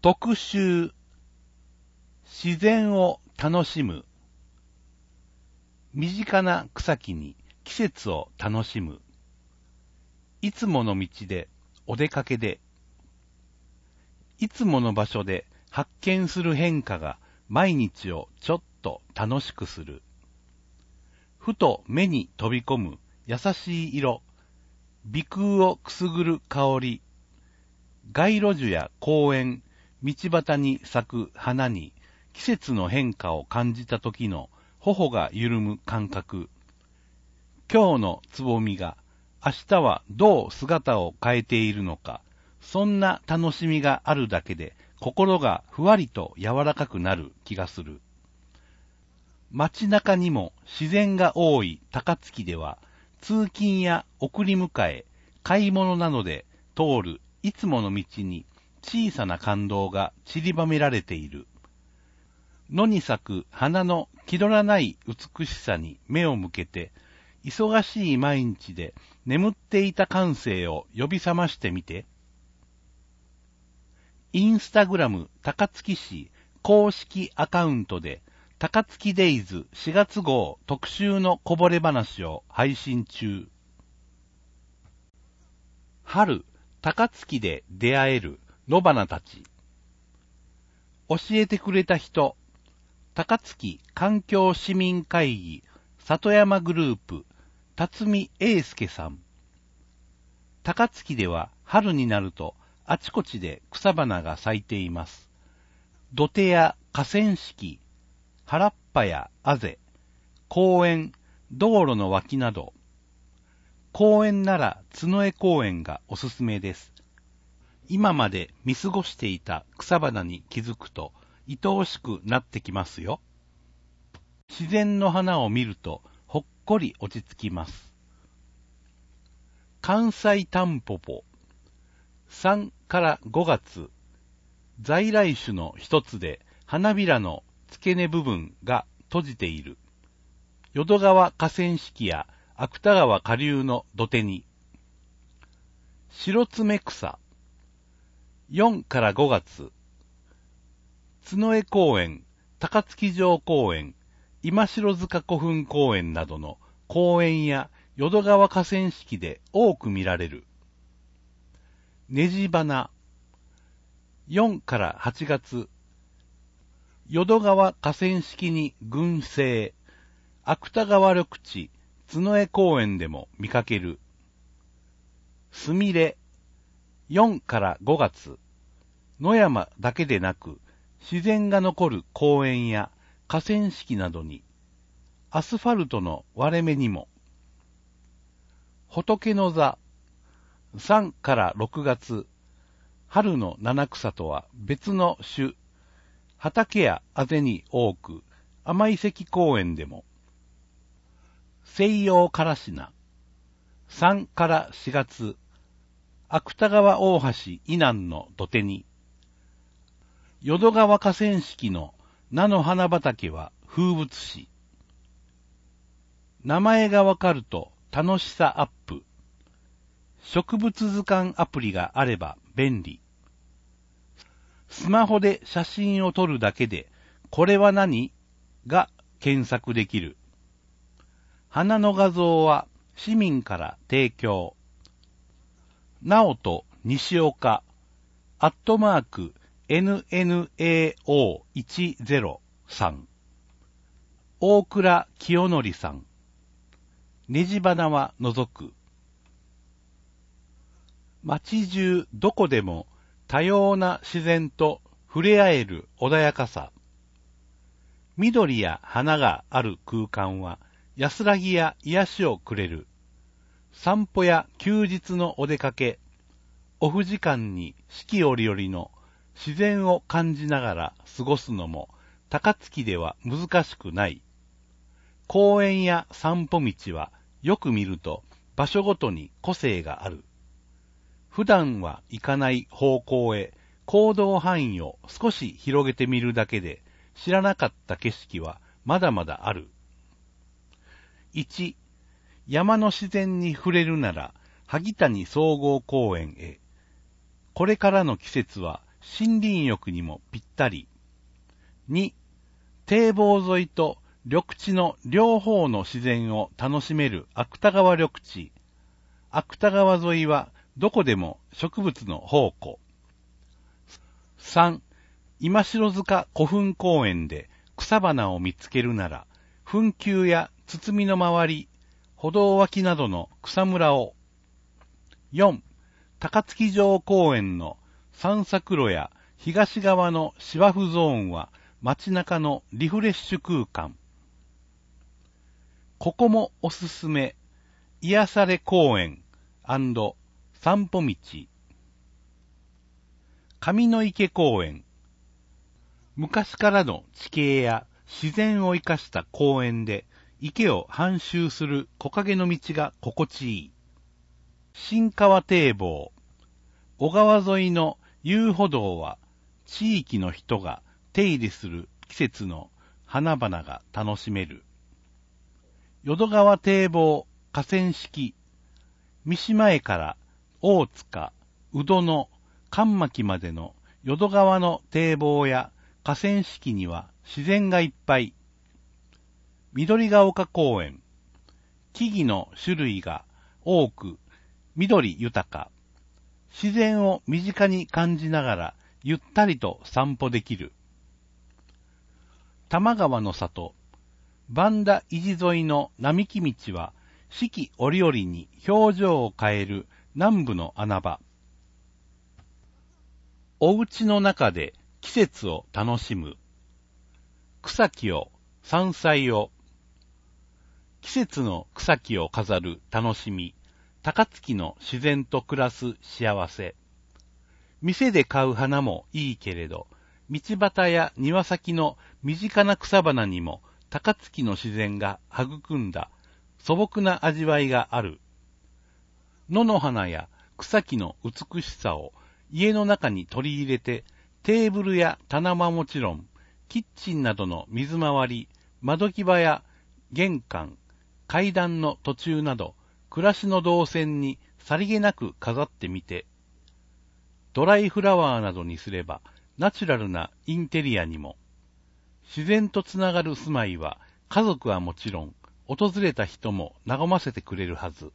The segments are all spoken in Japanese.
特集、自然を楽しむ。身近な草木に季節を楽しむ。いつもの道でお出かけで。いつもの場所で発見する変化が毎日をちょっと楽しくする。ふと目に飛び込む優しい色。鼻腔をくすぐる香り。街路樹や公園、道端に咲く花に季節の変化を感じた時の頬が緩む感覚。今日のつぼみが明日はどう姿を変えているのか、そんな楽しみがあるだけで心がふわりと柔らかくなる気がする。街中にも自然が多い高槻では、通勤や送り迎え、買い物などで通るいつもの道に小さな感動が散りばめられている。野に咲く花の気取らない美しさに目を向けて、忙しい毎日で眠っていた感性を呼び覚ましてみて。インスタグラム高槻市公式アカウントで、高槻デイズ4月号特集のこぼれ話を配信中。春、高槻で出会える野花たち。教えてくれた人、高槻環境市民会議里山グループ辰巳英介さん。高槻では春になるとあちこちで草花が咲いています。土手や河川敷、原っぱやあぜ、公園、道路の脇など、公園なら角江公園がおすすめです。今まで見過ごしていた草花に気づくと愛おしくなってきますよ。自然の花を見るとほっこり落ち着きます。関西タンポポ3から5月、在来種の一つで花びらの付け根部分が閉じている。淀川河川敷や芥川下流の土手に。白爪草4から5月、角江公園、高槻城公園、今城塚古墳公園などの公園や淀川河川敷で多く見られる。ネジ花4から8月、淀川河川敷に群生、芥川緑地、角江公園でも見かける。すみれ、4から5月、野山だけでなく、自然が残る公園や河川敷などに、アスファルトの割れ目にも。仏の座、3から6月、春の七草とは別の種、畑やあぜに多く、甘井関公園でも。西洋からしな、3から4月、芥川大橋以南の土手に。淀川河川敷の菜の花畑は風物詩。名前がわかると楽しさアップ。植物図鑑アプリがあれば便利。スマホで写真を撮るだけで、これは何？が検索できる。花の画像は市民から提供。なおと西岡、@NNAO103。大倉清則さん。ねじ花は除く。街中どこでも多様な自然と触れ合える穏やかさ。緑や花がある空間は安らぎや癒しをくれる。散歩や休日のお出かけ、オフ時間に四季折々の自然を感じながら過ごすのも高槻では難しくない。公園や散歩道はよく見ると場所ごとに個性がある。普段は行かない方向へ行動範囲を少し広げてみるだけで知らなかった景色はまだまだある。1、山の自然に触れるなら萩谷総合公園へ。これからの季節は森林浴にもぴったり。2、堤防沿いと緑地の両方の自然を楽しめる芥川緑地。芥川沿いはどこでも植物の宝庫。3、今城塚古墳公園で草花を見つけるなら、墳丘や包みの周り、歩道脇などの草むらを。4、高槻城公園の散策路や東側の芝生ゾーンは街中のリフレッシュ空間。ここもおすすめ、癒され公園&散歩道。上野池公園。昔からの地形や自然を生かした公園で池を半周する木陰の道が心地いい。新川堤防。小川沿いの遊歩道は地域の人が手入れする季節の花々が楽しめる。淀川堤防河川敷。三島へから大塚、宇土の神巻までの淀川の堤防や河川敷には自然がいっぱい。緑が丘公園。木々の種類が多く、緑豊か。自然を身近に感じながらゆったりと散歩できる。多摩川の里。万田維持沿いの並木道は四季折々に表情を変える南部の穴場。お家の中で季節を楽しむ。草木を、山菜を。季節の草木を飾る楽しみ。高槻の自然と暮らす幸せ。店で買う花もいいけれど、道端や庭先の身近な草花にも高槻の自然が育んだ素朴な味わいがある。野の花や草木の美しさを家の中に取り入れて、テーブルや棚はもちろん、キッチンなどの水回り、窓際や玄関、階段の途中など、暮らしの動線にさりげなく飾ってみて、ドライフラワーなどにすれば、ナチュラルなインテリアにも。自然とつながる住まいは、家族はもちろん、訪れた人も和ませてくれるはず。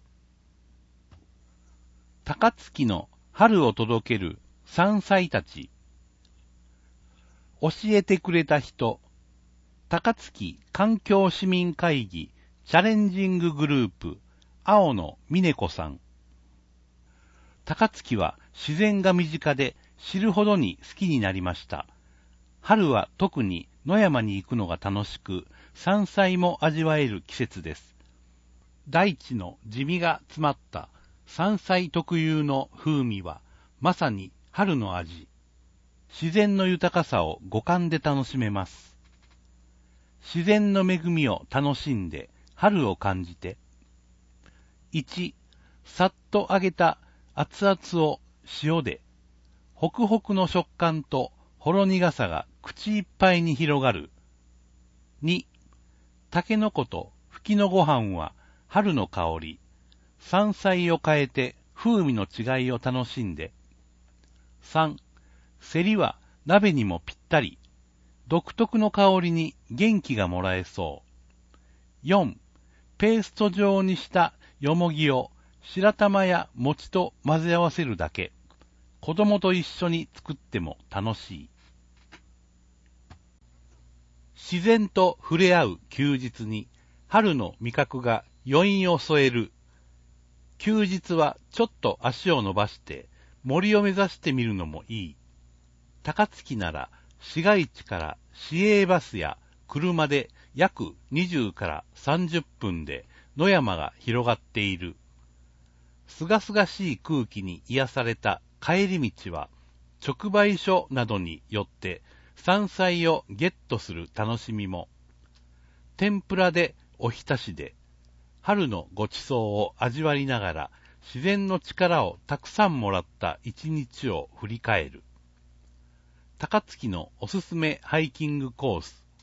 高槻の春を届ける山菜たち。教えてくれた人、高槻環境市民会議チャレンジンググループ、青野峰子さん。高槻は自然が身近で知るほどに好きになりました。春は特に野山に行くのが楽しく、山菜も味わえる季節です。大地の地味が詰まった山菜特有の風味は、まさに春の味。自然の豊かさを五感で楽しめます。自然の恵みを楽しんで、春を感じて。1、さっと揚げた熱々を塩で、ホクホクの食感とほろ苦さが口いっぱいに広がる。2、タケノコとフキノご飯は春の香り。山菜を変えて風味の違いを楽しんで。3、セリは鍋にもぴったり。独特の香りに元気がもらえそう。4、ペースト状にしたよもぎを白玉や餅と混ぜ合わせるだけ。子供と一緒に作っても楽しい。自然と触れ合う休日に春の味覚が余韻を添える。休日はちょっと足を伸ばして森を目指してみるのもいい。高槻なら市街地から市営バスや車で約20から30分で野山が広がっている。すがすがしい空気に癒された帰り道は直売所などによって山菜をゲットする楽しみも。天ぷらでおひたしで春のごちそうを味わいながら自然の力をたくさんもらった一日を振り返る。高槻のおすすめハイキングコース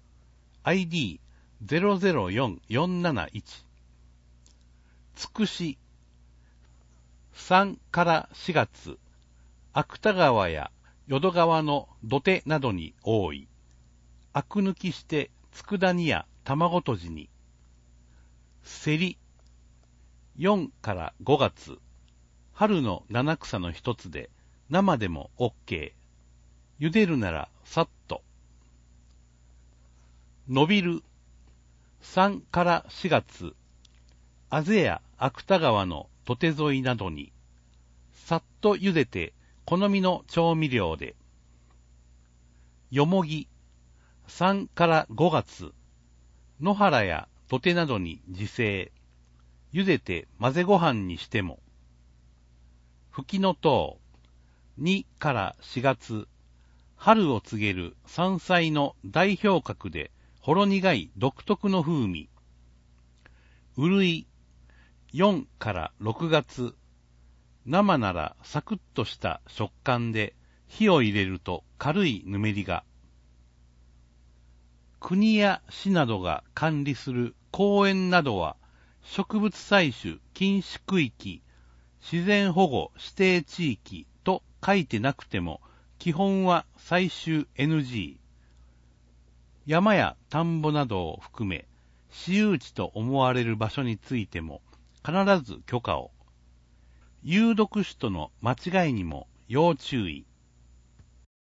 ID004471 つくし3から4月芥川や淀川の土手などに多い。あく抜きして佃煮や卵とじに。せり。4から5月。春の七草の一つで、生でも OK。茹でるならさっと。伸びる。3から4月。あぜや芥川の土手沿いなどに。さっと茹でて、好みの調味料で。よもぎ。3から5月。野原や土手などに自生。茹でて混ぜご飯にしても。ふきのとう。2から4月。春を告げる山菜の代表格で、ほろ苦い独特の風味。うるい。4から6月。生ならサクッとした食感で、火を入れると軽いぬめりが。国や市などが管理する公園などは、植物採取禁止区域、自然保護指定地域と書いてなくても、基本は採集 NG。山や田んぼなどを含め、私有地と思われる場所についても、必ず許可を。有毒種との間違いにも要注意。